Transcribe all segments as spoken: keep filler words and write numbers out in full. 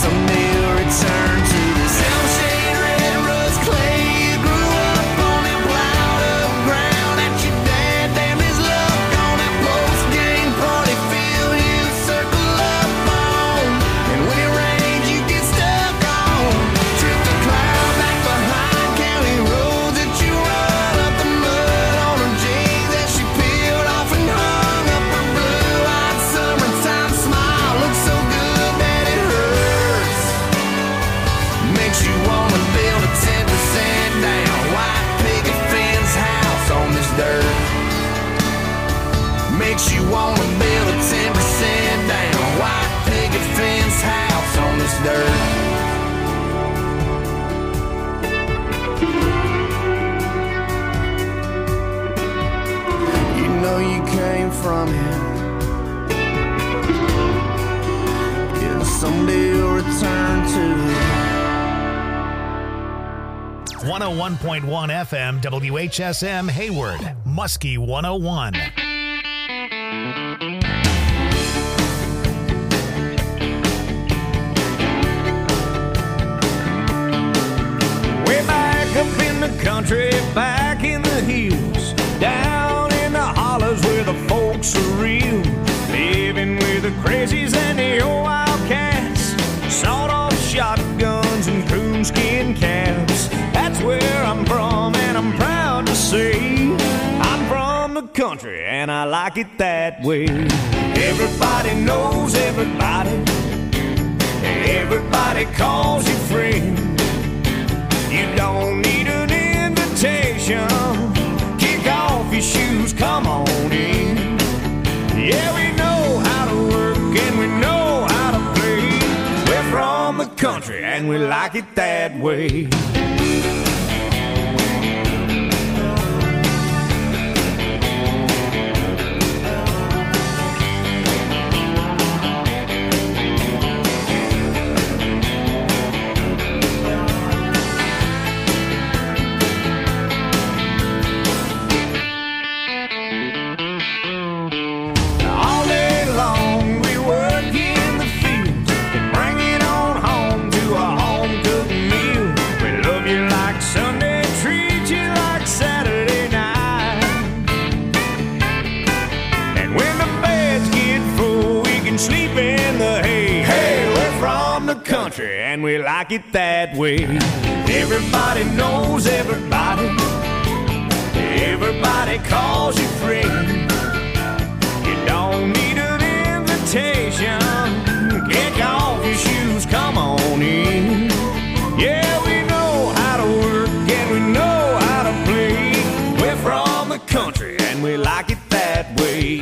someday you'll return to this hell-shade red rust clay you grew up on and plowed up ground at your dad damn his luck on that post-game party field he'll circle up on, and when it rains you get stuck on, trip the cloud back behind county roads that you run up the mud on her jeans that she peeled off and hung up her blue-eyed summertime smile looks so good that it hurts, makes you wanna build a ten percent down white picket fence house on this dirt, makes you wanna build a ten percent down white picket fence house on this dirt. You know you came from here, yeah, someday you'll return to it. one oh one point one F M W H S M Hayward, Muskie one oh one. Way back up in the country, back in the hills, down in the hollers where the folks are real, living with the crazies and the old wildcats, sawed-off shotguns and coonskin caps. That's where I'm from, and I'm proud to say I'm from the country, and I like it that way. Everybody knows everybody, everybody calls you friend. You don't need an invitation, kick off your shoes, come on in. Yeah, we know how to work and we know how to play. We're from the country and we like it that way. And we like it that way. Everybody knows everybody, everybody calls you friend. You don't need an invitation, kick off your shoes, come on in. Yeah, we know how to work and we know how to play. We're from the country and we like it that way.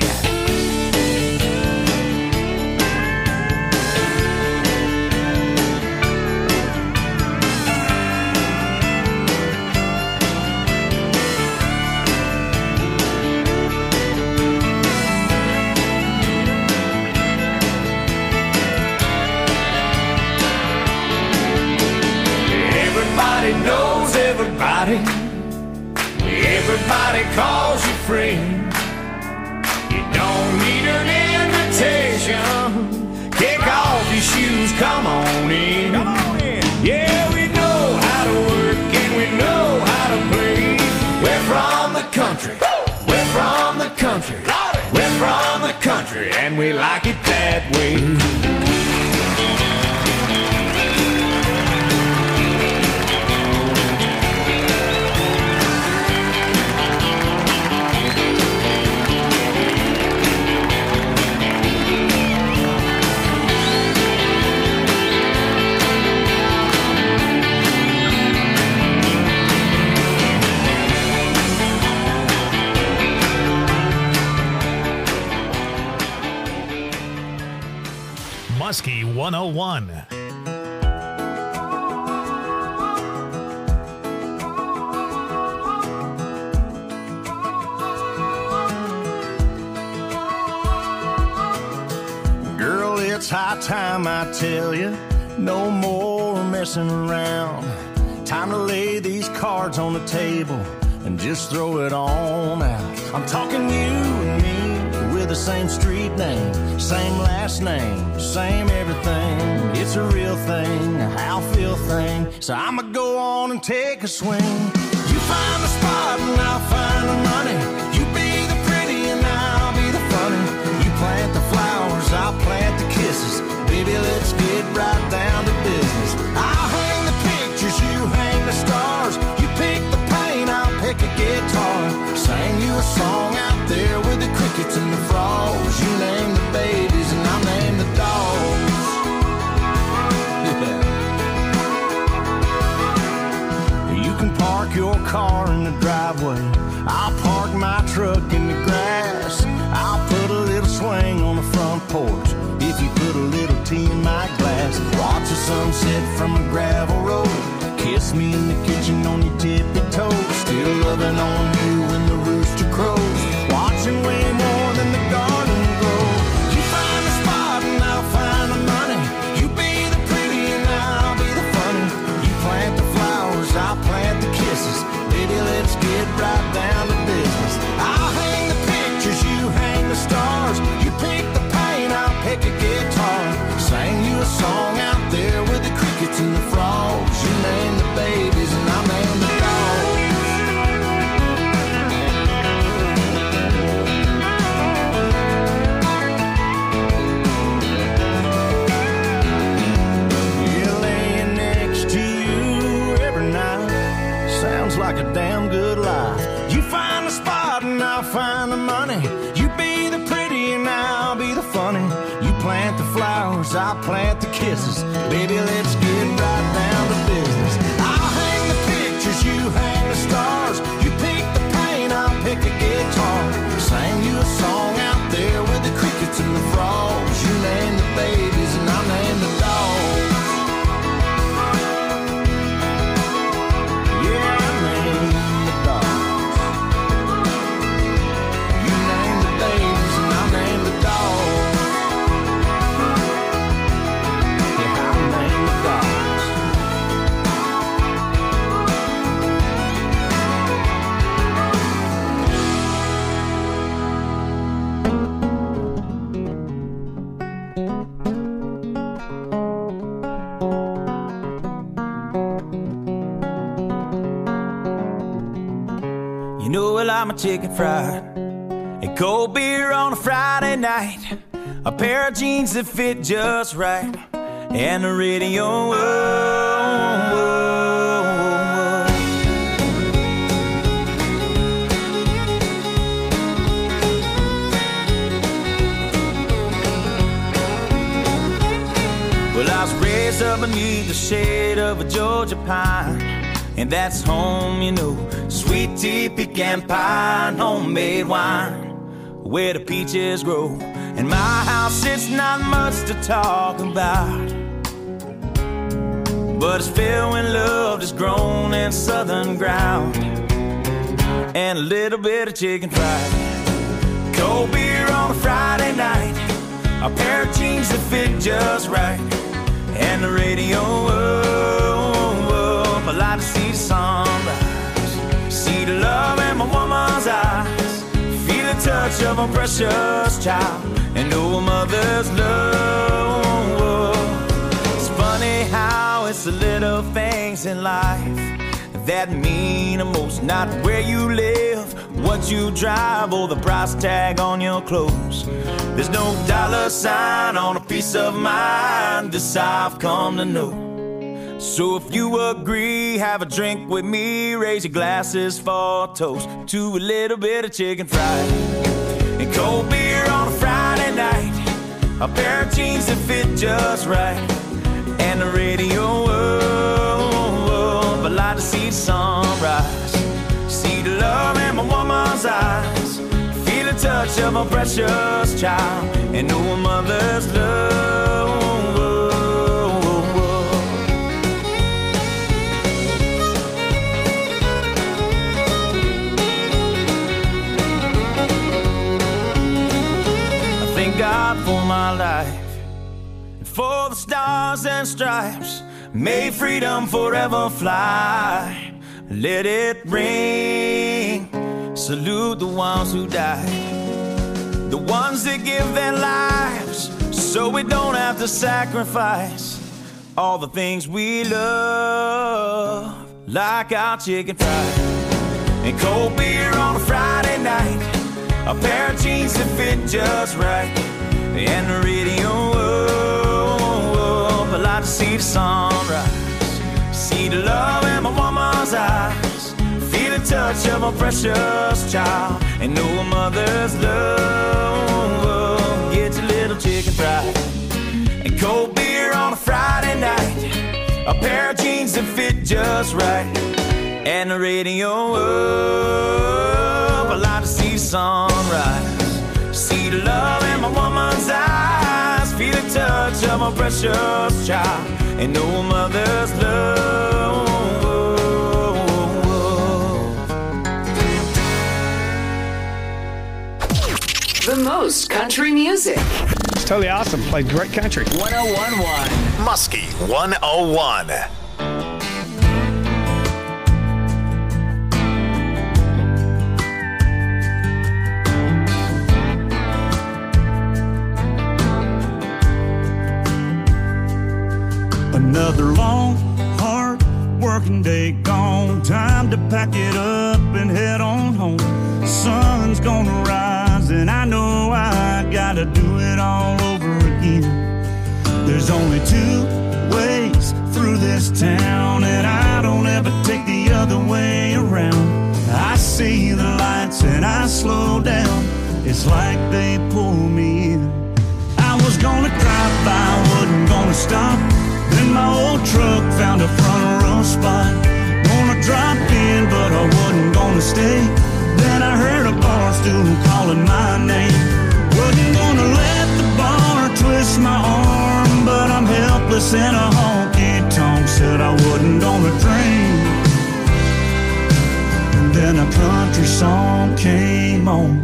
Knows everybody, everybody calls you friend. You don't need an invitation, kick off your shoes, come on in. Come on in. Yeah, we know how to work and we know how to play. We're from the country, we're from the country, we're from the country, and we like it that way. Muskie one oh one. Girl, it's high time I tell you, no more messing around. Time to lay these cards on the table and just throw it on out. I'm talking you and me with the same street name, same last name, same everything. It's a real thing, a how feel thing. So I'ma go on and take a swing. You find the spot and I'll find the money. You be the pretty and I'll be the funny. You plant the flowers, I'll plant the kisses. Baby, let's get right down to business. I'll hang the pictures, you hang the stars. You pick the paint, I'll pick a guitar. Sing you a song out there with the crickets and the frogs. You name the babies and I'll name the dogs. Yeah. You can park your car in the driveway. I'll park my truck in the grass. I'll put a little swing on the front porch. If you put a little tea in my glass, watch the sunset from a gravel road. Kiss me in the kitchen on your tippy toes. Still loving on you when the rooster crows. Watching way more than the garden grow. You find the spot and I'll find the money. You be the pretty and I'll be the funny. You plant the flowers, I'll plant the kisses. Baby, let's get right down to business. I'll hang the pictures, you hang the stars. You pick the paint, I'll pick a guitar. Sing you a song out there with the crickets and the frogs. You name the babies and I'll name the dogs. Yeah, laying next to you every night sounds like a damn good life. You find the spot and I'll find the money. You be the pretty and I'll be the funny. You plant the flowers, I'll plant the kisses. Baby, let's get right down to business. I'll hang the pictures, you hang the stars. You pick the paint, I'll pick a guitar. Sing you a song out there with the crickets and the frogs. You name the babies and I'll name the dogs. Yeah, I name the dogs. You name the babies and I'll name the dogs. Yeah, I'll name the dogs. You know, well, I'm a chicken fried and cold beer on a Friday night, a pair of jeans that fit just right, and the radio. Whoa, whoa, whoa. Well, I was raised up beneath the shade of a Georgia pine, and that's home, you know. Sweet tea, pecan pie, and homemade wine, where the peaches grow. In my house, it's not much to talk about, but it's filled when love is grown in southern ground, and a little bit of chicken fried. Cold beer on a Friday night, a pair of jeans that fit just right, and the radio up. I like to see the sunrise, see the love in my woman's eyes, feel the touch of a precious child, and know a mother's love. It's funny how it's the little things in life that mean the most. Not where you live, what you drive, or the price tag on your clothes. There's no dollar sign on a piece of mind, this I've come to know. So if you agree, have a drink with me, raise your glasses for a toast to a little bit of chicken fried and cold beer on a Friday night, a pair of jeans that fit just right, and the radio up. I like to see the sunrise, see the love in my woman's eyes, feel the touch of a precious child, and know a mother's love. God for my life, and for the stars and stripes, may freedom forever fly. Let it ring, salute the ones who died, the ones that give their lives so we don't have to sacrifice. all the things we love, like our chicken fried and cold beer on a Friday night, a pair of jeans that fit just right, and the radio up. I like to see the sunrise, see the love in my woman's eyes, feel the touch of a precious child, and know a mother's love. Get your little chicken fried and cold beer on a Friday night, a pair of jeans that fit just right, and the radio up. I like to see the sunrise, see the love in my woman's eyes, feel the touch of a precious child, and know a mother's love. The most country music. It's totally awesome. Played great country. one oh one point one Muskie one oh one. Another long, hard working day gone. Time to pack it up and head on home. Sun's gonna rise and I know I gotta do it all over again. There's only two ways through this town, and I don't ever take the other way around. I see the lights and I slow down. It's like they pull me in. I was gonna drive by, wasn't gonna stop. Then my old truck found a front row spot. Gonna drop in, but I wasn't gonna stay. Then I heard a bar stool calling my name. Wasn't gonna let the bar twist my arm, but I'm helpless in a honky-tonk. Said I wasn't gonna drink. And then a country song came on.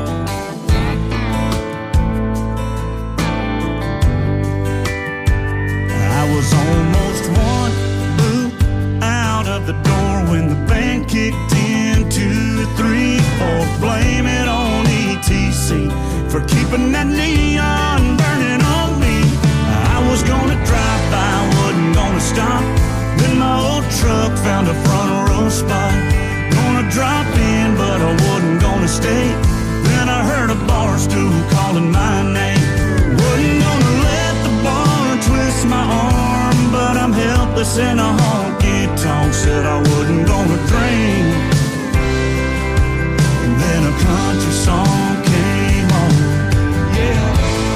I was almost one boot out of the door when the band kicked in. Two, three, four, blame it on E T C for keeping that neon burning on me. I was gonna drive by, wasn't gonna stop. Then my old truck found a front row spot. Gonna drop in, but I wasn't gonna stay. Then I heard a bar stool calling my name. Wasn't gonna let the bar twist my arm, but I'm helpless in a honky-tonk. Said I wasn't gonna drink. And then a country song came on. Yeah.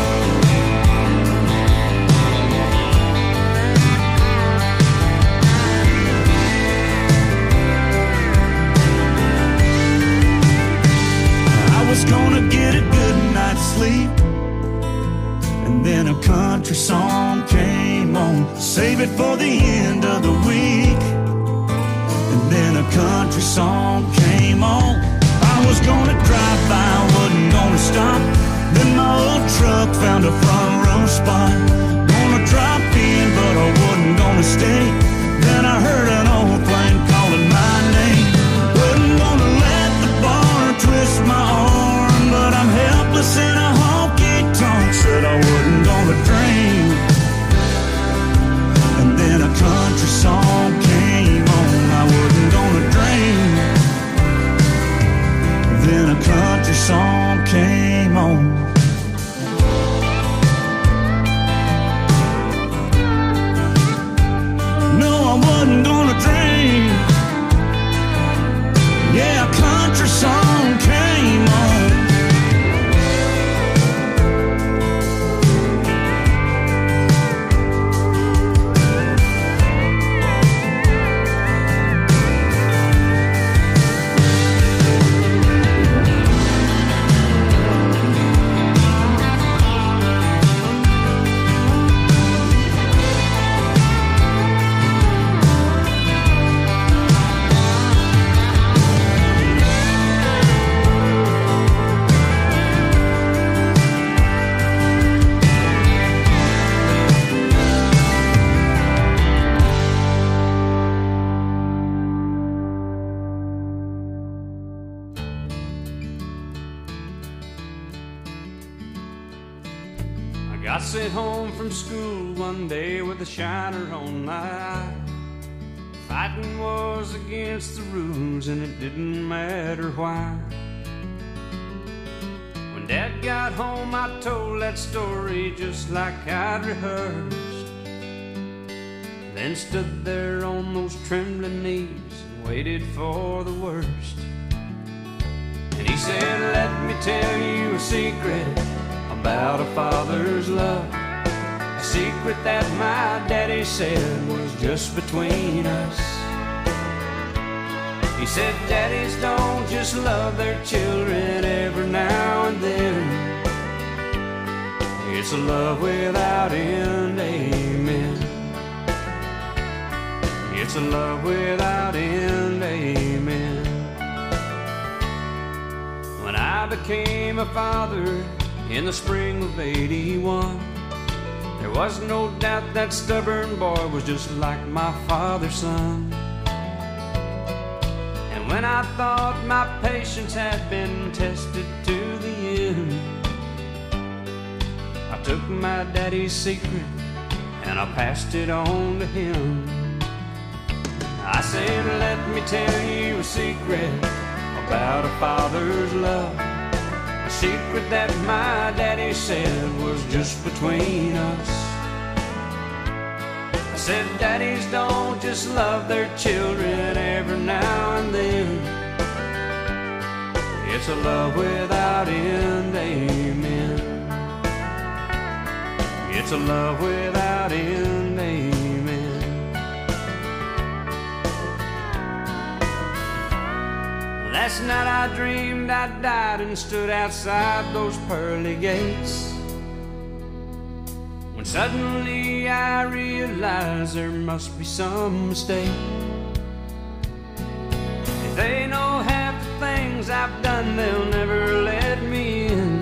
I was gonna get a good night's sleep, and then a country song came on. Save it for the end of the week. And then a country song came on. I was gonna drive by, wasn't gonna stop. Then my old truck found a front row spot. Gonna drop in, but I wasn't gonna stay. Then I heard an old plane calling my name. Wasn't gonna let the bar twist my arm, but I'm helpless in a honky-tonk. Said I wasn't gonna drink. And then a country song came on. I wasn't gonna drink. Then a country song came on. sat home from school one day with a shiner on my eye. Fighting was against the rules and it didn't matter why. When Dad got home I told that story just like I'd rehearsed. Then stood there on those trembling knees and waited for the worst. And he said, let me tell you a secret about a father's love. A secret that my daddy said was just between us. He said, daddies don't just love their children every now and then. It's a love without end, amen. It's a love without end, amen. When I became a father in the spring of eighty-one, there was no doubt that stubborn boy was just like my father's son. And when I thought my patience had been tested to the end, I took my daddy's secret and I passed it on to him. I said, let me tell you a secret about a father's love. A secret that my daddy said was just between us. I said, daddies don't just love their children every now and then. It's a love without end, amen. It's a love without end, amen. Last night I dreamed I died and stood outside those pearly gates, when suddenly I realized there must be some mistake. If they know half the things I've done, they'll never let me in.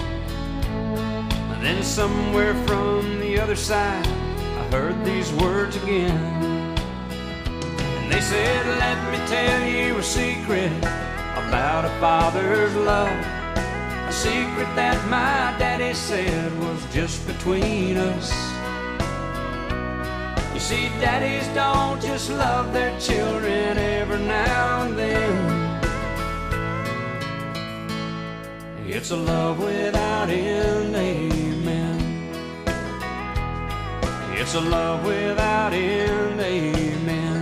Then somewhere from the other side I heard these words again. And they said, let me tell you a secret about a father's love. A secret that my daddy said was just between us. You see, daddies don't just love their children every now and then. It's a love without end, amen. It's a love without end, amen.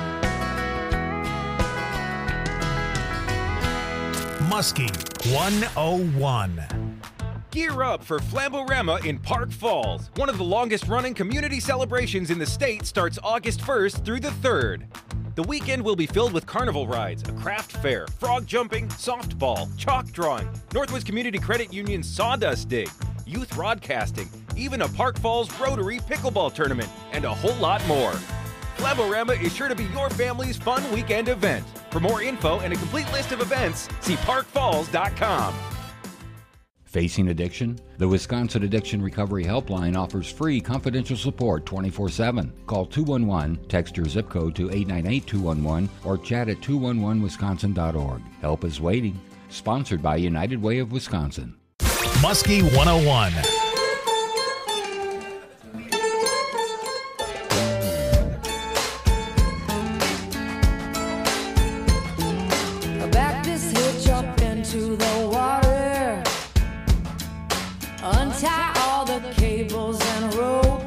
Muskie one oh one. Gear up for Flamborama in Park Falls. One of the longest-running community celebrations in the state starts August first through the third. The weekend will be filled with carnival rides, a craft fair, frog jumping, softball, chalk drawing, Northwoods Community Credit Union sawdust dig, youth broadcasting, even a Park Falls Rotary pickleball tournament, and a whole lot more. Flamborama is sure to be your family's fun weekend event. For more info and a complete list of events, see park falls dot com. Facing addiction? The Wisconsin Addiction Recovery Helpline offers free confidential support twenty-four seven. Call two one one, text your zip code to eight nine eight two one one, or chat at two one one wisconsin dot org. Help is waiting. Sponsored by United Way of Wisconsin. Muskie one oh one. Back this hitch up into the water. Untie all the cables and rope.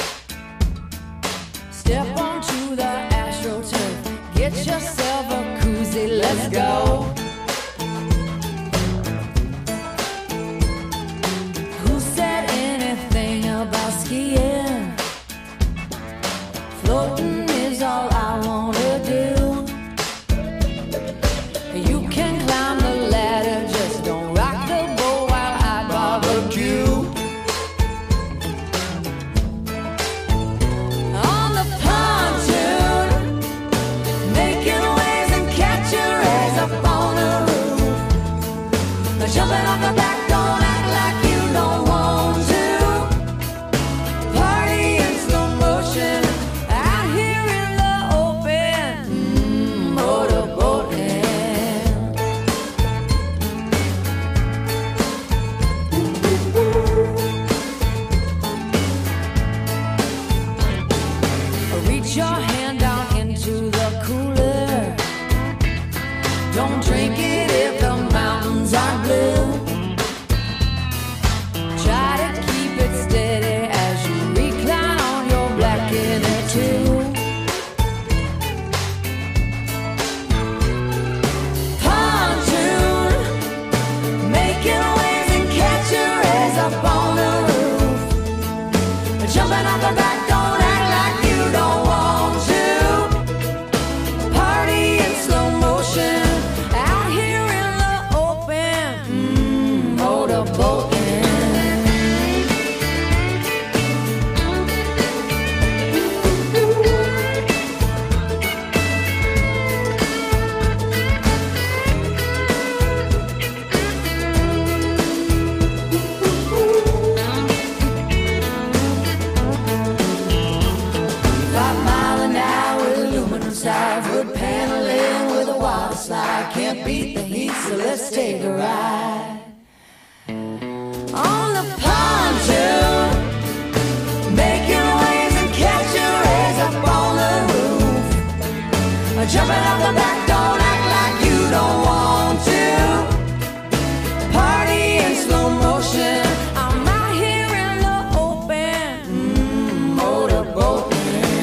Step onto the AstroTurf. Get yourself a koozie, let's go. Who said anything about skiing? Floating is all I wanna do. You can climb the ladder, just don't rock the boat while I barbecue. On the pontoon, making waves and catching rays up on reach your hand down into the cooler. Don't drink it if the mountains are blue. Try to keep it steady as you recline on your black inner tube. Pontoon, making waves and catch your rays up on the roof. Jumping off the back, don't act like you don't want to. Party in slow motion, out here in the open, mm, motorboating. Wood paneling with a water slide. Can't beat the heat, so let's take a ride on the pontoon, making waves and catching rays up on the roof. Jumping off the back, don't act like you don't want to. Party in slow motion, I'm out here in the open, mm, motorboat.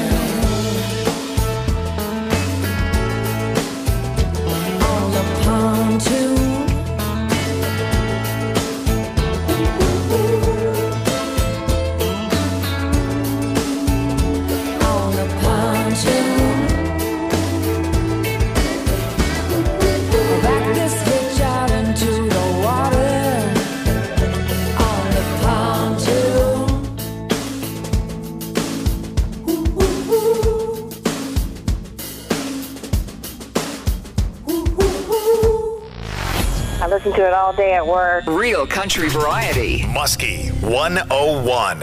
Listen to it all day at work. Real country variety. Muskie one oh one.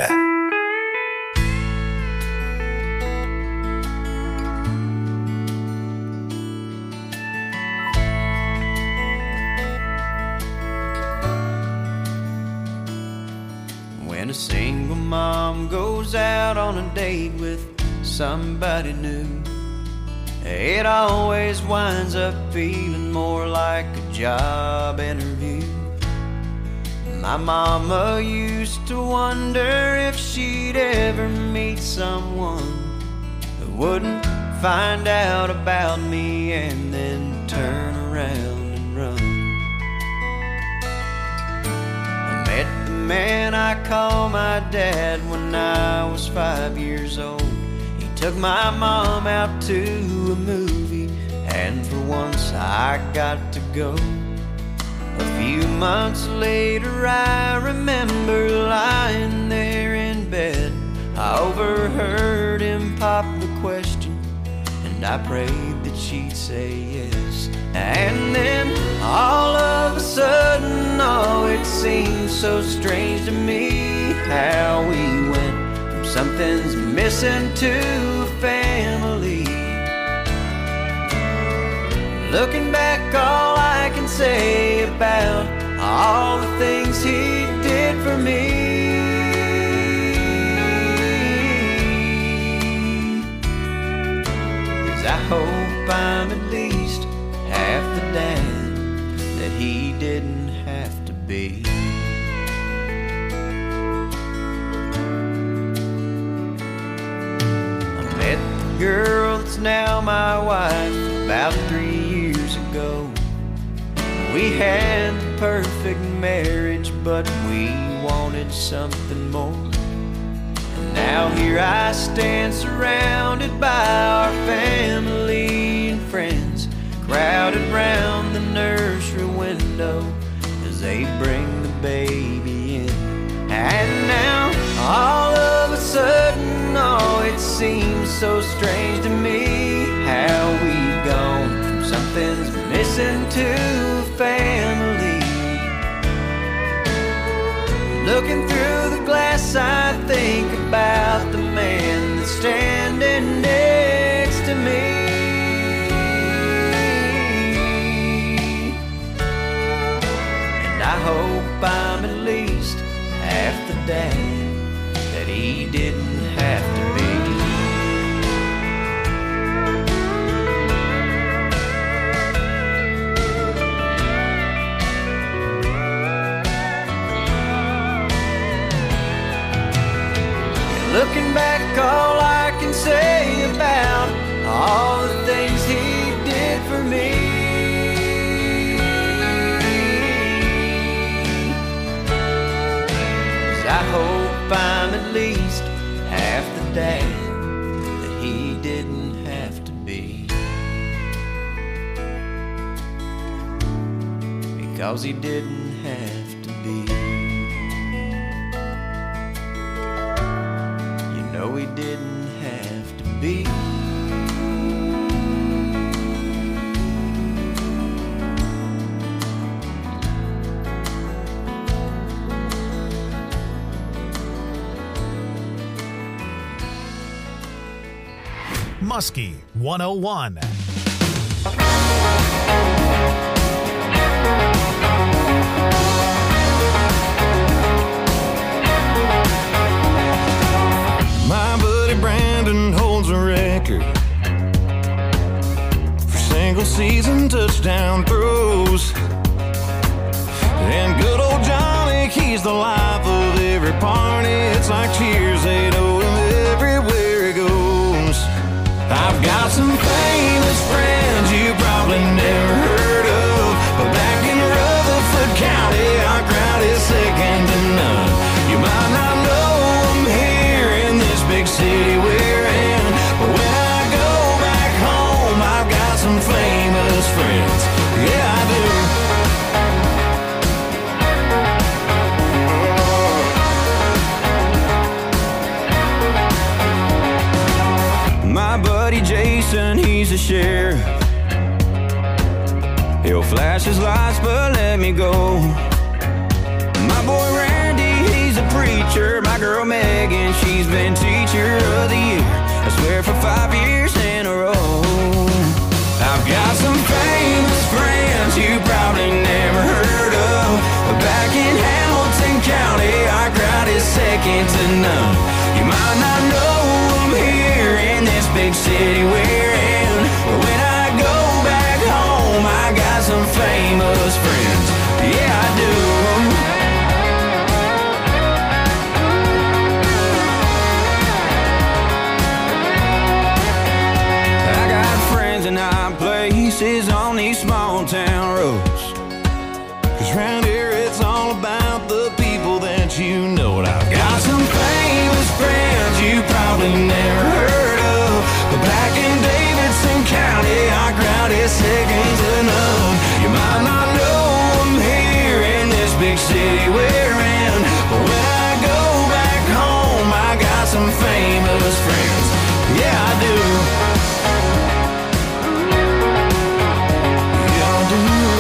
When a single mom goes out on a date with somebody new, it always winds up feeling more like a job interview. My mama used to wonder if she'd ever meet someone who wouldn't find out about me and then turn around and run. I met the man I call my dad when I was five years old. Took my mom out to a movie, and for once I got to go. A few months later I remember lying there in bed. I overheard him pop the question, and I prayed that she'd say yes. And then all of a sudden, oh, it seemed so strange to me how we went something's missing to a family. Looking back, all I can say about all the things he did for me is I hope I'm at least half the dad that he didn't have to be. Girl that's now my wife about three years ago. We had the perfect marriage, but we wanted something more. And now here I stand surrounded by our family and friends, crowded round the nursery window as they bring the baby in. And now all of a sudden, oh, it seems so strange to me how we've gone from something's missing to family. Looking through the glass, I think about the man that's standing next to me. And I hope I'm at least half the dad that he didn't have to be. I'm at least half the dad that he didn't have to be. Because he didn't have to be. You know he didn't have to be. Muskie one oh one. My buddy Brandon holds a record for single season touchdown throws. And good old Johnny, he's the life of every party. It's like cheers, they know him everywhere he goes. I've got some famous friends you probably never heard of, but back in Rutherford County, our crowd is second to none. You might not know them here in this big city we're in, but when I go back home, I've got some famous friends. Yeah, I do. My buddy Jason, he's a sheriff. He'll flash his lights, but let me go. My boy Randy, he's a preacher. My girl Megan, she's been teacher of the year, I swear for five years in a row. I've got some famous friends you probably never heard of, but back in Hamilton County, our crowd is second to none. You might not know them here in this big city we're in, but when I go back home, I got some famous friends. Yeah, I do. I got friends in high places on these small town roads, 'cause round here it's all about the people that you know. And I've got some famous friends you probably never heard of, but back in Davidson County, our crowd is second to none. You might not know them here in this big city we're in, but when I go back home, I got some famous friends. Yeah, I do. Yeah, I do.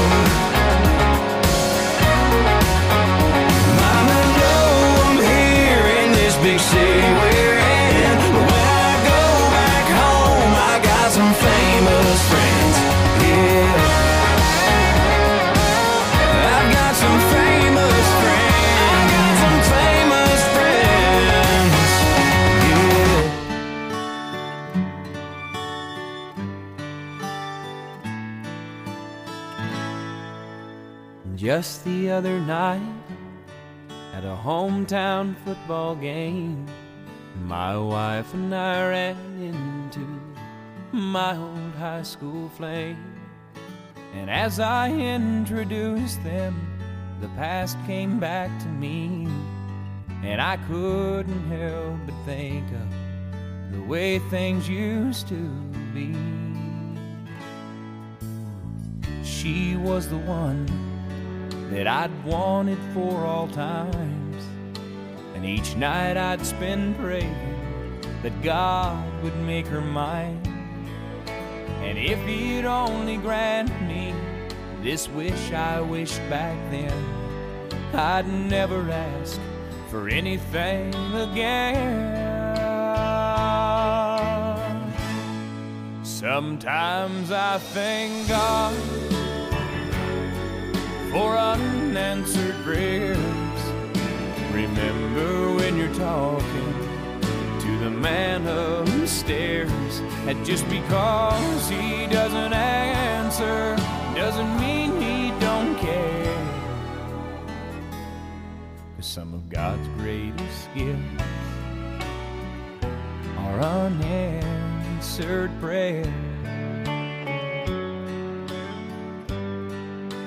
Might not know them here in this big city we're in, but when I go back home, I got some famous friends. Yeah, I've got some famous friends. Got some famous friends. Yeah. Just the other night, at a hometown football game, my wife and I ran into my old high school flame. And as I introduced them, the past came back to me, and I couldn't help but think of the way things used to be. She was the one that I'd wanted for all times, and each night I'd spend praying that God would make her mine. And if he'd only grant me this wish I wished back then, I'd never ask for anything again. Sometimes I thank God for unanswered prayers. Remember when you're talking to the man upstairs, that just because he doesn't answer doesn't mean he don't care. 'Cause some of God's greatest gifts are unanswered prayers.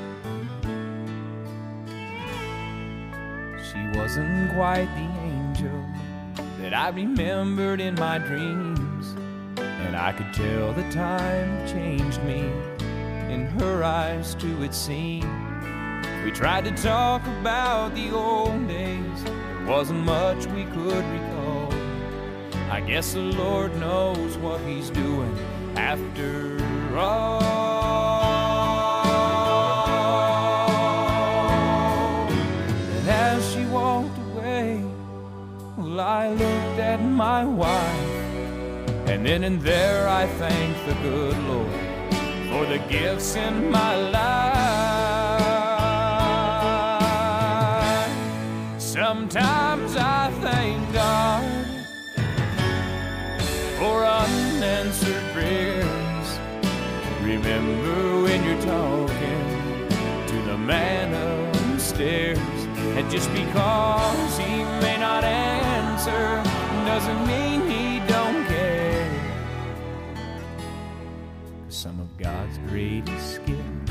She wasn't quite the angel that I remembered in my dreams, and I could tell the time changed me. In her eyes too it seemed. We tried to talk about the old days. There wasn't much we could recall. I guess the Lord knows what he's doing after all. And as she walked away, well, I looked at my wife, and then and there I thanked the good Lord for the gifts in my life. Sometimes I thank God for unanswered prayers. Remember when you're talking to the man upstairs, and just because he may not answer doesn't mean he don't care. Some of God's greatest gifts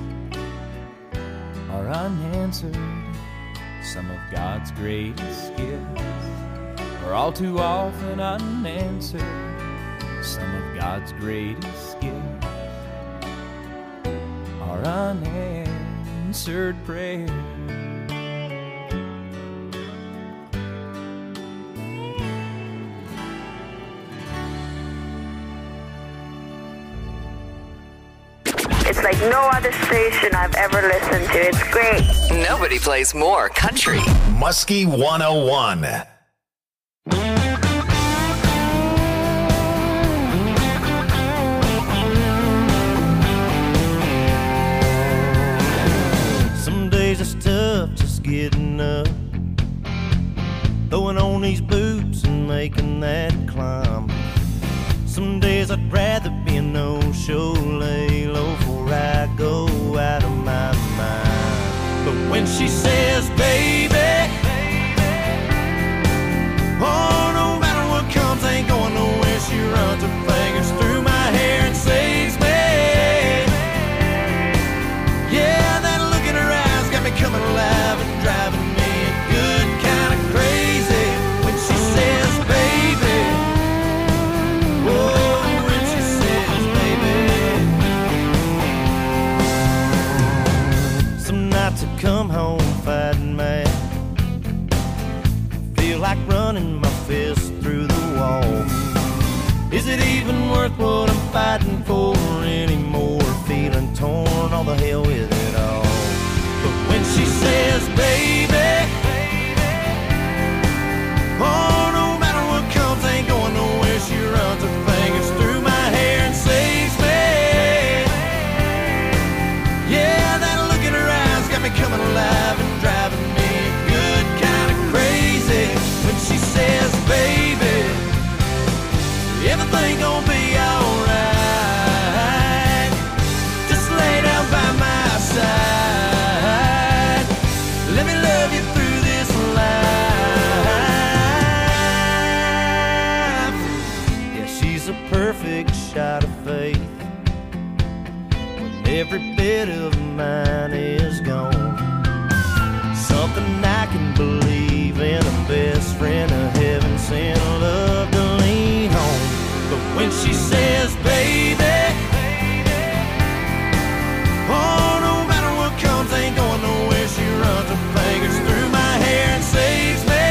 are unanswered. Some of God's greatest gifts are all too often unanswered. Some of God's greatest gifts are unanswered prayers. It's like no other station I've ever listened to. It's great. Nobody plays more country. Muskie one oh one. Some days it's tough just getting up, throwing on these boots and making that climb. Some days I'd rather be a no-show, lay low before I go out of my mind. But when she says, baby, oh, no matter what comes, ain't going nowhere. She runs her fingers through my hair and saves me. Yeah, that look in her eyes got me coming alive and driving me a good kind of crazy. When she says, baby, oh, when she says, baby. Some nights I come home fighting mad, feel like running my fist through the wall. Is it even worth what I'm fighting for anymore? Feeling torn, all the hell with it all. But when she says, baby, oh, no matter what comes, ain't going nowhere. She runs her fingers through my hair and saves me. Yeah, that look in her eyes got me coming alive and driving me good kind of crazy. When she says, baby, everything gonna be alright. Just lay down by my side. Let me love you through this life. Yeah, she's a perfect shot of faith when every bit of mine is gone. Something I can believe in, a best friend of heaven sent, love to lean on. But when she says, baby, oh, no matter what comes, ain't going nowhere. She runs her fingers through my hair and saves me.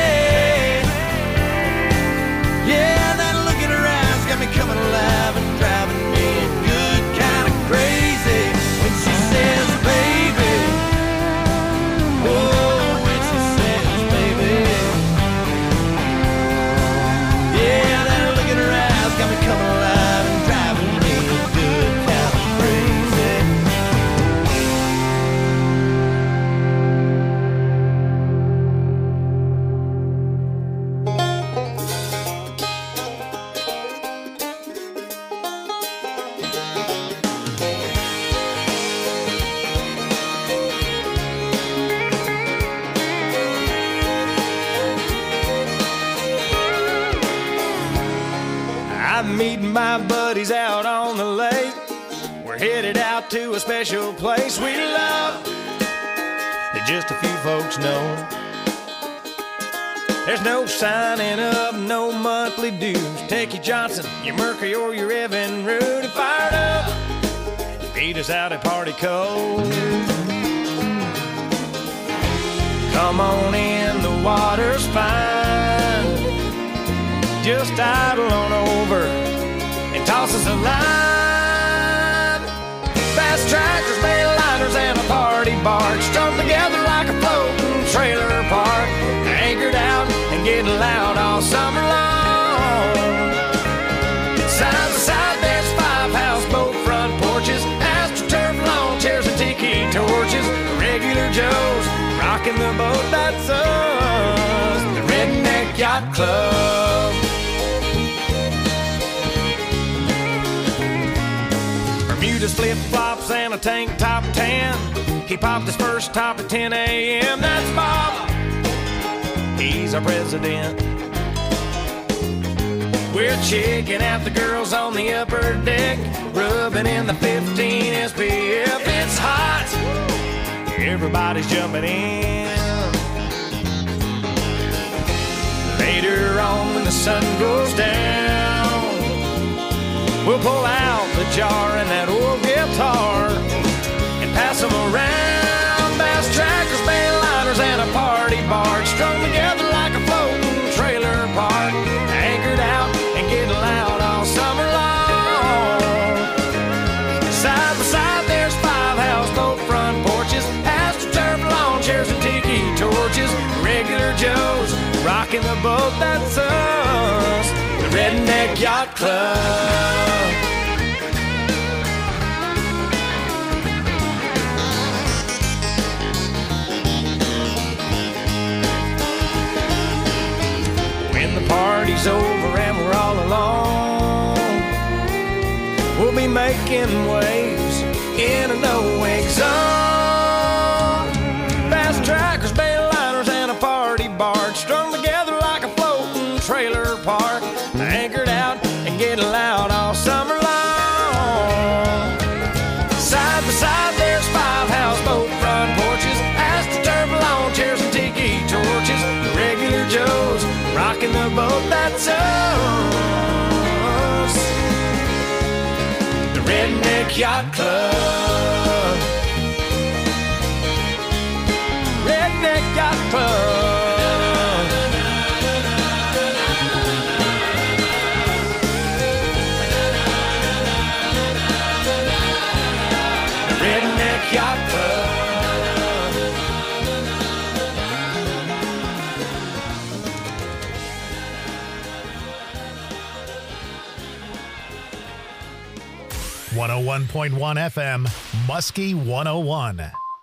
Yeah, that look in her eyes got me coming alive and driving me good kind of crazy. When she says, baby, oh, when she says, baby, yeah, that look in her eyes got me coming alive and driving me good kind of crazy. I'm meeting my buddies out on the lake. We're headed out to a special place we love that just a few folks know. There's no signing up, no monthly dues. Take your Johnson, your Mercury, or your Evan Rude and fired up. Beat us out at Party Cove. Come on in, the water's fine. Just idle on over and toss us a line. Fast tractors, mail liners, and a party barge strung together like a floating trailer park. Anchored out and getting loud all summer long. Side to side, there's five houseboat front porches, astroturf lawn chairs and tiki torches. Regular Joes rocking the boat, that's us, the Redneck Yacht Club. Bermuda's flip-flops and a tank top tan. He popped his first top at ten a.m. That's Bob. He's our president. We're checking out the girls on the upper deck, rubbing in the fifteen S P F. It's hot. Everybody's jumping in. Later on when the sun goes down, we'll pull out the jar and that old guitar and pass them around. Bass trackers, mail liners, and a party barge strung together like a floating trailer park. Anchored out and getting loud all summer long. Side by side, there's five houseboat front porches, astroturf lawn chairs and tiki torches. Regular Joes rocking the boat, that's us, the Redneck Yacht Club. When the party's over and we're all alone, we'll be making waves in a no-wake zone. Fast trackers, mail liners, and a party barge strung together like a floating trailer park. Anchored out and getting loud all summer long. Side by side, there's five houseboat front porches, astroturf lawn chairs and tiki torches. The regular Joes rocking the boat, that's us, the Redneck Yacht Club. Redneck Yacht Club. Redneck Yacht Club. one oh one point one F M, Muskie one oh one.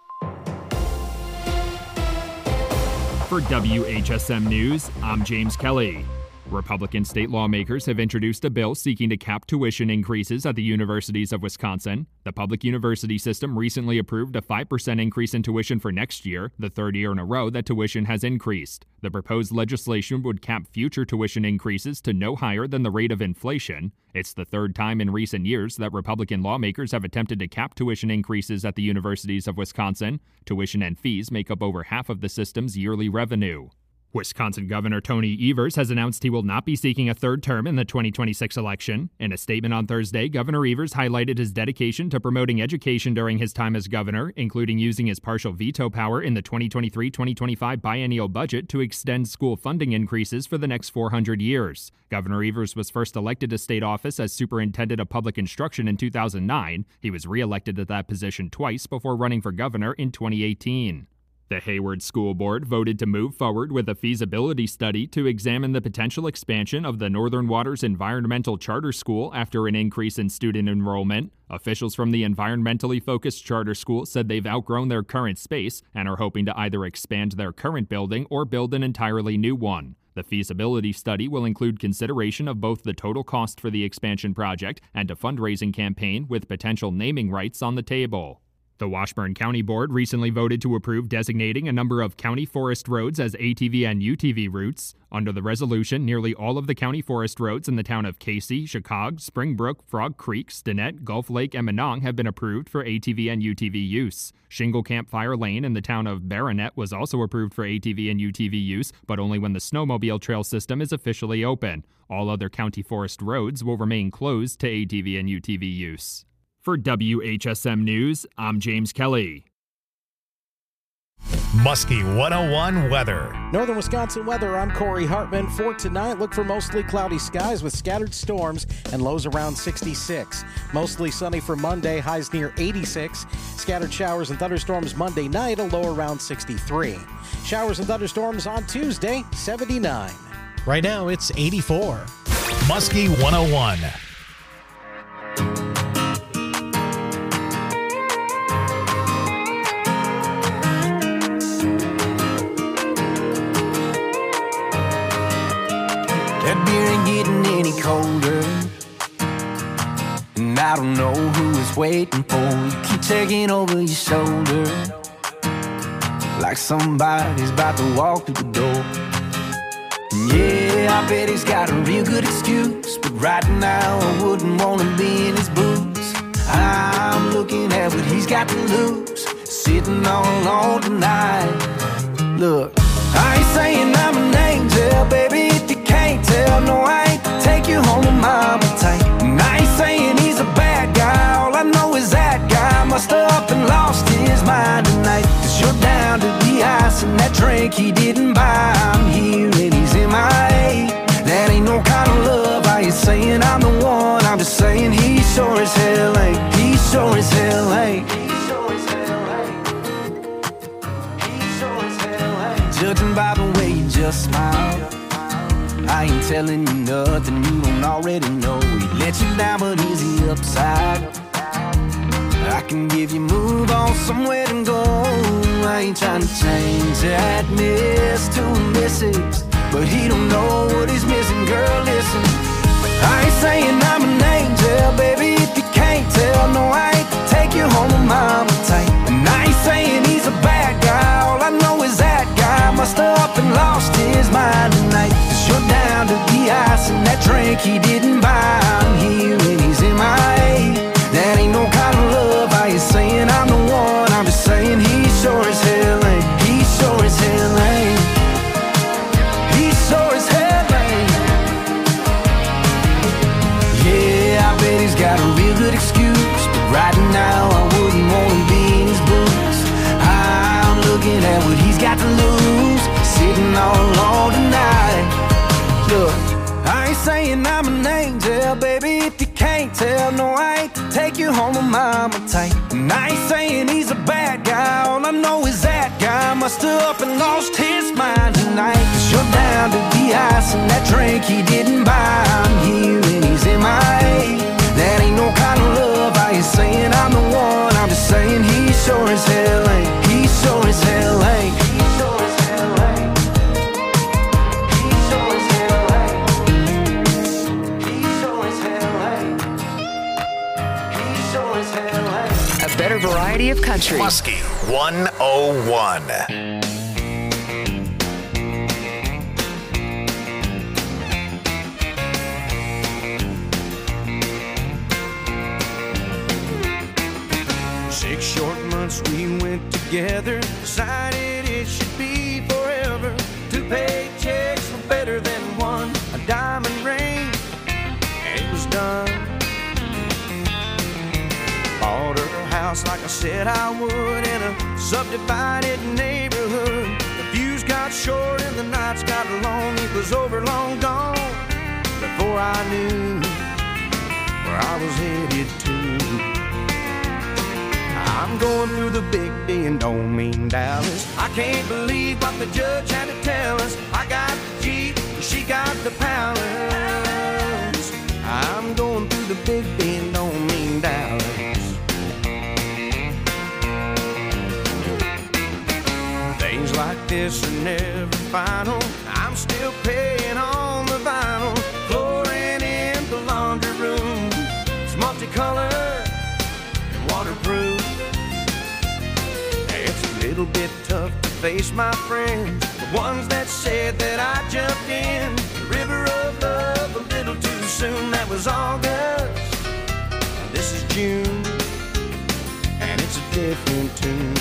For W H S M News, I'm James Kelly. Republican state lawmakers have introduced a bill seeking to cap tuition increases at the universities of Wisconsin. The public university system recently approved a five percent increase in tuition for next year, the third year in a row that tuition has increased. The proposed legislation would cap future tuition increases to no higher than the rate of inflation. It's the third time in recent years that Republican lawmakers have attempted to cap tuition increases at the universities of Wisconsin. Tuition and fees make up over half of the system's yearly revenue. Wisconsin Governor Tony Evers has announced he will not be seeking a third term in the twenty twenty-six election. In a statement on Thursday, Governor Evers highlighted his dedication to promoting education during his time as governor, including using his partial veto power in the twenty twenty-three twenty twenty-five biennial budget to extend school funding increases for the next four hundred years. Governor Evers was first elected to state office as superintendent of public instruction in two thousand nine. He was reelected to that position twice before running for governor in twenty eighteen. The Hayward School Board voted to move forward with a feasibility study to examine the potential expansion of the Northern Waters Environmental Charter School after an increase in student enrollment. Officials from the environmentally focused charter school said they've outgrown their current space and are hoping to either expand their current building or build an entirely new one. The feasibility study will include consideration of both the total cost for the expansion project and a fundraising campaign with potential naming rights on the table. The Washburn County Board recently voted to approve designating a number of county forest roads as A T V and U T V routes. Under the resolution, nearly all of the county forest roads in the town of Casey, Chicago, Springbrook, Frog Creek, Stinnett, Gulf Lake, and Monong have been approved for A T V and U T V use. Shingle Campfire Lane in the town of Baronet was also approved for A T V and U T V use, but only when the snowmobile trail system is officially open. All other county forest roads will remain closed to A T V and U T V use. For W H S M News, I'm James Kelly. Muskie one oh one weather. Northern Wisconsin weather, I'm Corey Hartman. For tonight, look for mostly cloudy skies with scattered storms and lows around sixty-six. Mostly sunny for Monday, highs near eighty-six. Scattered showers and thunderstorms Monday night, a low around sixty-three. Showers and thunderstorms on Tuesday, seventy-nine. Right now, it's eighty-four. Muskie one oh one. That beer ain't getting any colder, and I don't know who it's waiting for. You keep checking over your shoulder like somebody's about to walk through the door. And yeah, I bet he's got a real good excuse, but right now I wouldn't want to be in his boots. I'm looking at what he's got to lose, sitting all alone tonight. Look, I ain't saying I'm an angel, baby, if you can't tell. No, I ain't to take you home to mama tight. And I ain't saying he's a bad guy, all I know is that guy must have up and lost his mind tonight. Cause you're down to the ice and that drink he didn't buy. I'm here and he's in my A. That ain't no kind of love, I ain't saying I'm the one, I'm just saying he sure as hell ain't. He sure as hell ain't. Judging by the way you just smile, I ain't telling you nothing you don't already know. He let you down, but is he upside? I can give you move on somewhere to go. I ain't trying to change that miss to a missus, but he don't know what he's missing, girl, listen. I ain't saying I'm an angel, baby, if you can't tell. No, I ain't to take you home to mama tight. And I ain't saying he's a bad guy, all I know is that guy must have up and lost his mind tonight. Cause you're down to the ice and that drink he didn't buy. I'm here and he's in my A. That ain't no kind of love, I ain't saying I'm the one, I'm just saying he sure as hell ain't. He sure as hell ain't. He sure as hell ain't. Yeah, I bet he's got a real good excuse, but right now I wouldn't want to be in his boots. I'm looking at what he's got to lose, sitting all alone tonight. Look, I ain't saying I'm an angel, baby, if you can't tell. No, I ain't to take you home to mama tight. And I ain't saying he's a bad guy, all I know is that guy must have up and lost his mind tonight. Cause you're down to the ice and that drink he didn't buy. I'm here and he's in my A. That ain't no kind of love, I ain't saying I'm the one, I'm just saying he sure as hell ain't. He sure as hell ain't. He sure as hell ain't. He sure as hell ain't. He sure as hell ain't. He sure as hell ain't. A better variety of country. Muskie one oh one. Six short months we went together, decided it should be forever. Two paychecks were better than one, a diamond ring, and it was done. Bought her a house like I said I would in a subdivided neighborhood. The views got short and the nights got long, it was over long gone before I knew where I was headed to. I'm going through the big D and don't mean Dallas. I can't believe what the judge had to tell us. I got the Jeep, she got the palace. I'm going through the big D and don't mean Dallas. Things like this are never final. I'm still paying on the vinyl. Flooring in the laundry room, it's multicolored and waterproof. little bit tough to face my friends, the ones that said that I jumped in the river of love a little too soon. That was August, this is June, and it's a different tune.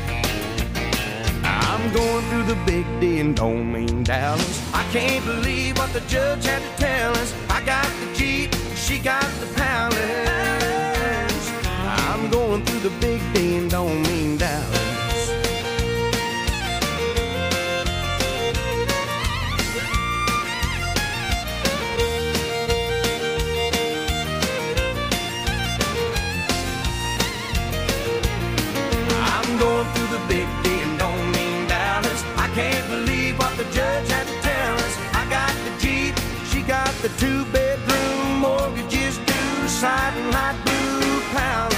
I'm going through the big D and don't mean Dallas. I can't believe what the judge had to tell us. I got the Jeep, she got the Palace. I'm going through the big D and don't mean Dallas. I'm going through the big D and don't mean Dallas. I can't believe what the judge had to tell us. I got the Jeep, she got the two-bedroom, mortgages due, siding light blue Palace.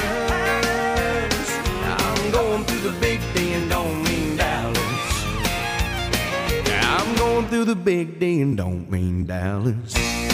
I'm going through the big D and don't mean Dallas. I'm going through the big D and don't mean Dallas.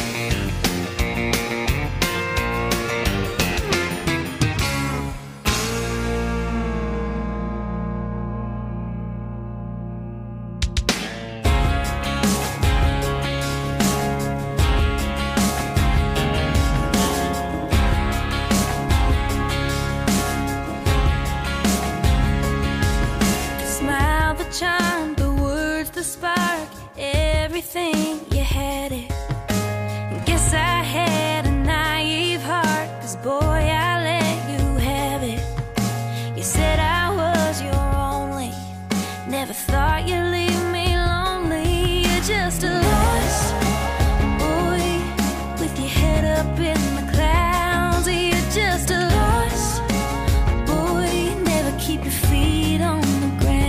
Charm, the words, the spark, everything, you had it. Guess I had a naive heart, 'cause boy, I let you have it. You said I was your only, never thought you'd leave me lonely. You're just a lost boy, with your head up in the clouds. You're just a lost boy, never keep your feet on the ground.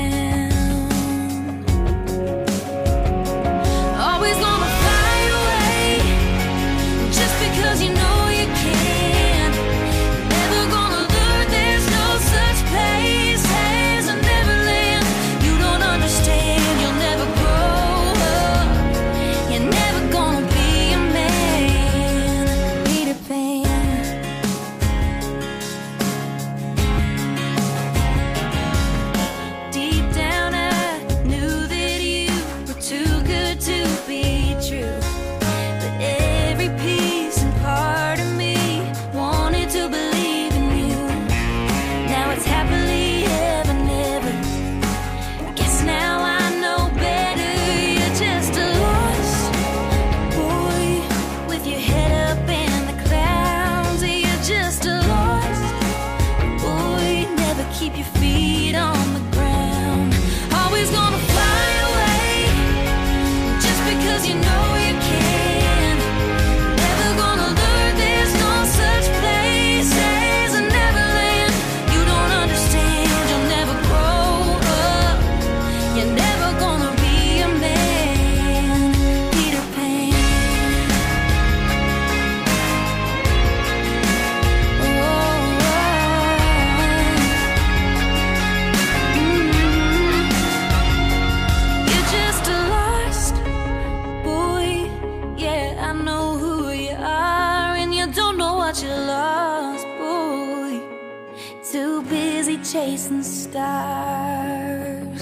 Chasing stars,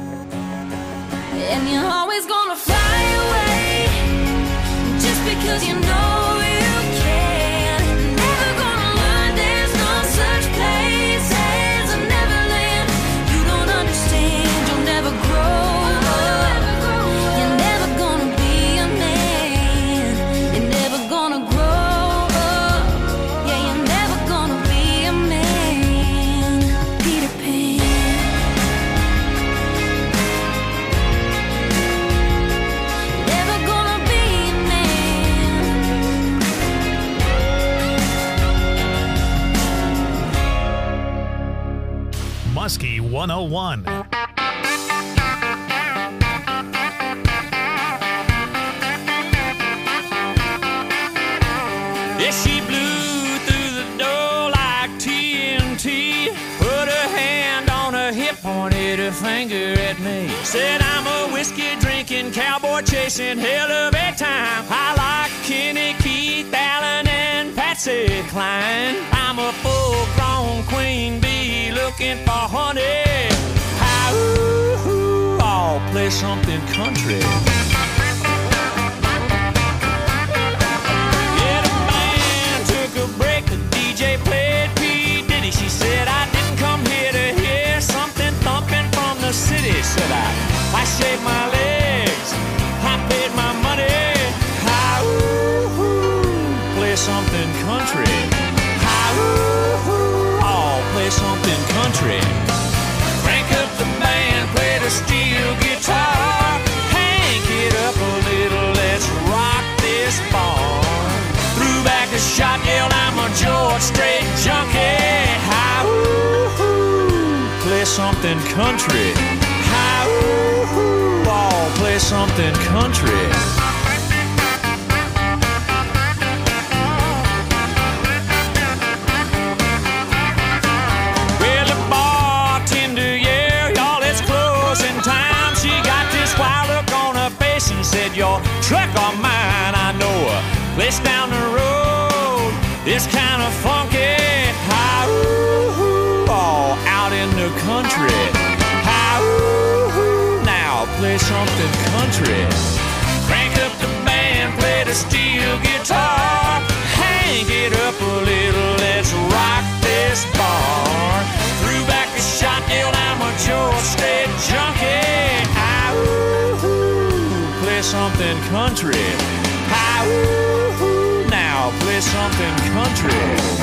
and you're always gonna fly away just because you know you can. Never gonna learn there's no such place as a Neverland. You don't understand, you'll never grow up. You're never gonna be a man. You're never gonna grow up. Yeah, you're never gonna be a man. Muskie one oh one. Yeah, she blew through the door like T N T. Put her hand on her hip, pointed her finger at me. Said I'm a whiskey drinking, cowboy chasing, hell of a time. I like Kenny, Keith, Allen, and Patsy Cline. I'm a full-grown queen bee looking for honey. How Hi-ooh, I'll play something country. Yeah, the band took a break, the D J played P. Diddy. She said, I didn't come here to hear something thumping from the city. Said I, I shaved my legs, I paid my money. Hi-ooh, play something country. Hi-ooh, I'll play something country. Crank up the band, play the steel guitar. Hank it up a little, let's rock this barn. Threw back a shot, yelled, I'm a George Strait junkie. Hi-ooh, play something country. Hi-ooh, I'll play something country. Said your truck or mine, I know a place down the road. It's kind of funky. Hi-ooh, all out in the country. Hi-ooh, now play something country. Crank up the band, play the steel guitar. Hang it up a little, let's rock this bar. Threw back a shot, yelled, I'm a George Strait junkie. Hi-ooh, play something country. Hi-ooh, now play something country.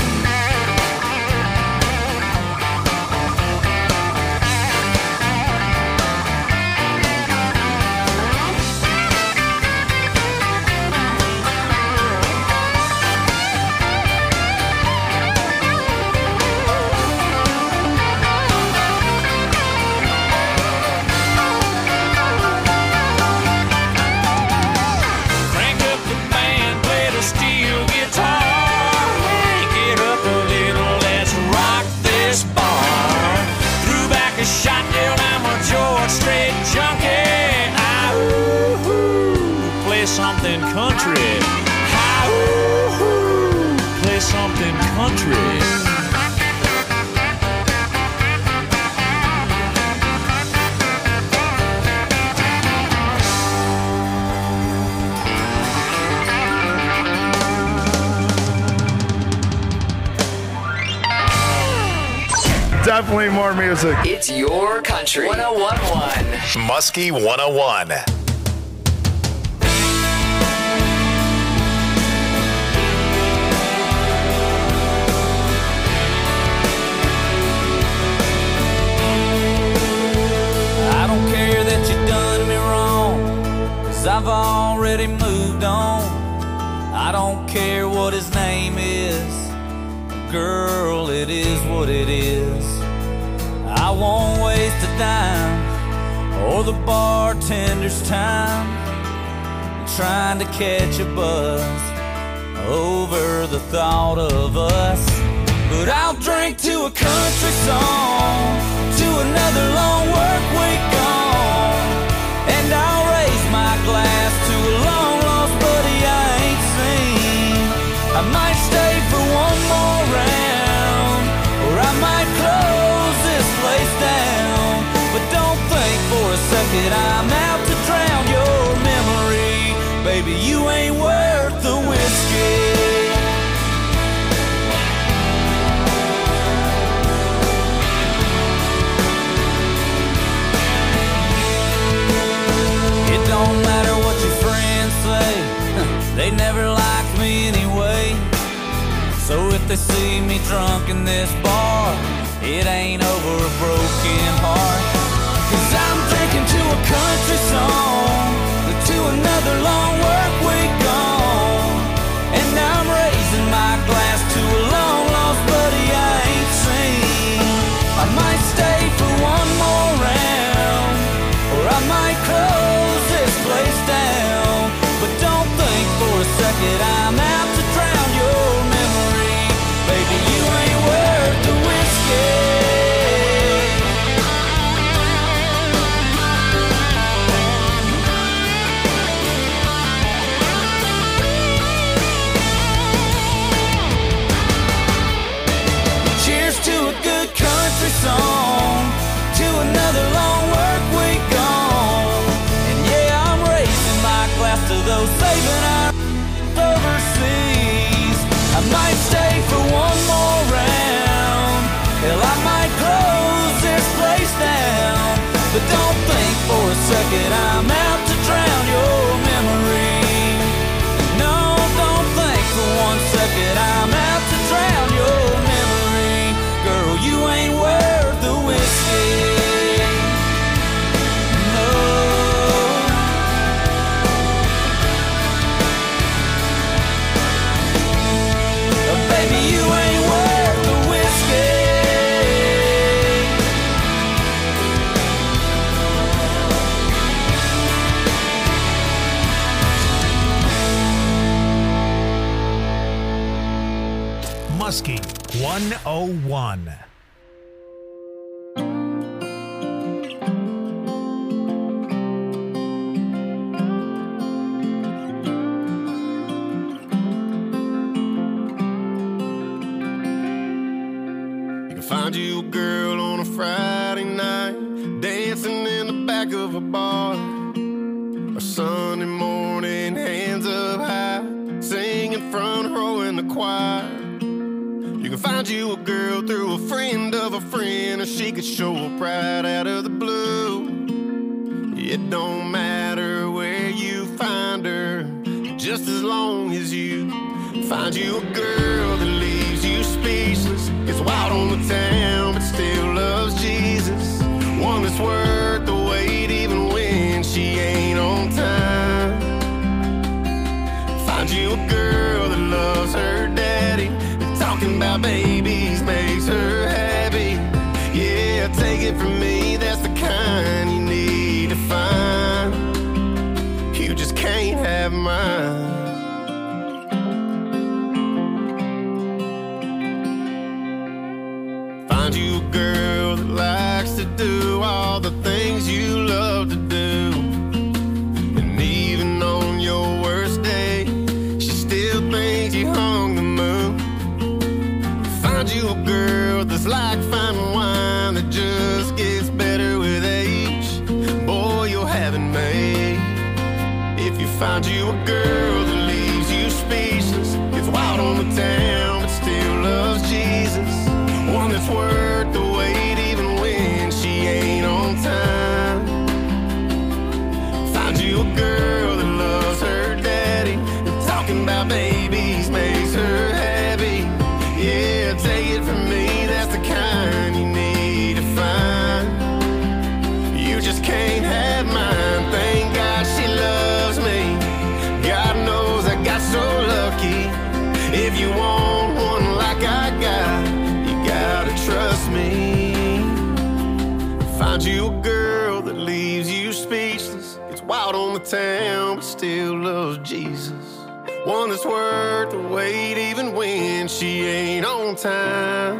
Something country. Hi-ooh, play something country. Definitely more music. It's your country. one oh one point one. Muskie one oh one. I've already moved on. I don't care what his name is. Girl, it is what it is. I won't waste a dime or the bartender's time trying to catch a buzz over the thought of us. But I'll drink to a country song, to another long work week gone, and I'll raise my glass to a long-lost buddy I ain't seen. I might stay for one more round, or I might close this place down. But don't think for a second I'm out to drown your memory. Baby, you ain't worth the whiskey. Don't matter what your friends say, they never liked me anyway. So if they see me drunk in this bar, it ain't over a broken heart. Cause I'm drinking to a country song, to another long work week gone, and I'm raising my glass to a long lost buddy I ain't seen. I might stay for one more round, or I might close this place down. But don't think for a second I'm out to drown your memory. Baby, you ain't worth the whiskey. second I'm out to drown your memory. No, don't think for one second I'm out to drown your memory. Girl, you ain't worth the whiskey. Baby, you ain't worth the whiskey. Muskie one oh one. Find you a girl on a Friday night, dancing in the back of a bar. A Sunday morning, hands up high, singing front row in the choir. You can find you a girl through a friend of a friend, or she could show up right out of the blue. It don't matter where you find her, just as long as you find you a girl that leaves you speechless. Gets wild on the town, but still loves Jesus. One that's worth the wait, even when she ain't on time. Find you a girl that loves her daddy, and talking about babies makes her happy. Yeah, take it from me, that's the kind you need to find. You just can't have mine. Find you a girl that likes to do all the things you love to do. And even on your worst day, she still thinks you hung the moon. Find you a girl that's like fine wine that just gets better with age. Boy, you'll have it made. If you find you a girl that leaves you speechless, gets wild on the town but still loves Jesus. One that's worth the wait, even when she ain't on time. Find you a girl that loves her daddy, and talking about babies makes her happy. Yeah, take it from me, that's the kind you need to find. You just can't have mine. Thank God she loves me. God knows I got so lucky. If you want one like I got, gotta trust me. Find you a girl that leaves you speechless, gets wild on the town but still loves Jesus. One that's worth the wait, even when she ain't on time.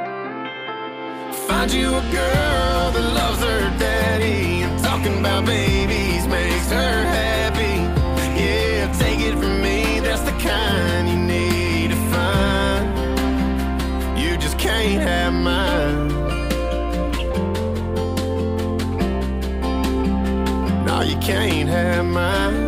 Find you a girl that loves her daddy, and talking about babies makes her happy. Yeah, take it from me, that's the kind you need to find. You just can't have mine. No, you can't have mine.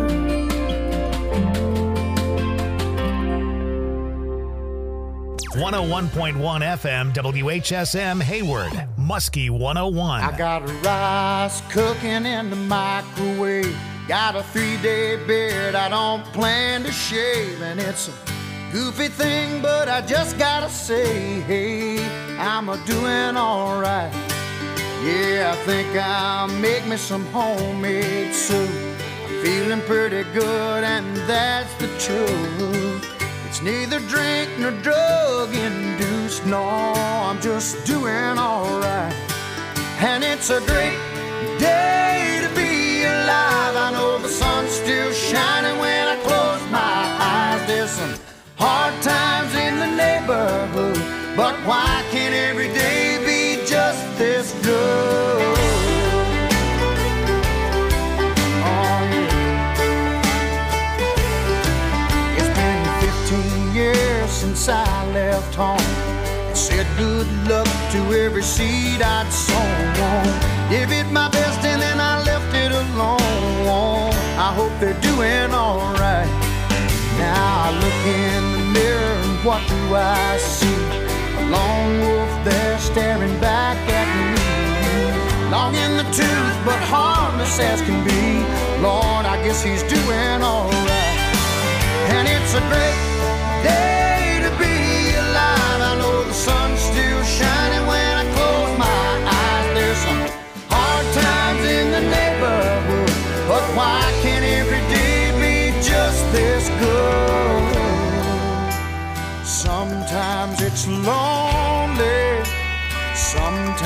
one oh one point one F M W H S M Hayward, Muskie one oh one. I got a rice cooking in the microwave. Got a three-day beard I don't plan to shave, and it's a goofy thing, but I just gotta say, hey, I'm a doing all right. Yeah, I think I'll make me some homemade soup. I'm feeling pretty good, and that's the truth. It's neither drink nor drug induced, no, I'm just doing all right. And it's a great day to be alive. I know the sun's still shining when I close my eyes. There's some hard times in the neighborhood, but why can't every day be just this good? Oh yeah. It's been fifteen years since I left home. Said good luck to every seed I'd sown. Gave it my best and then I left it alone. I hope they're doing all right. Now I look in the mirror and what do I see? A lone wolf there staring back at me. Lost long in the tooth, but harmless as can be. Lord, I guess he's doing all right. And it's a great day to be alive. I know the sun's still shining when I close my eyes. There's some hard times in the neighborhood, but why can't every day be just this good? Sometimes it's lonely, sometimes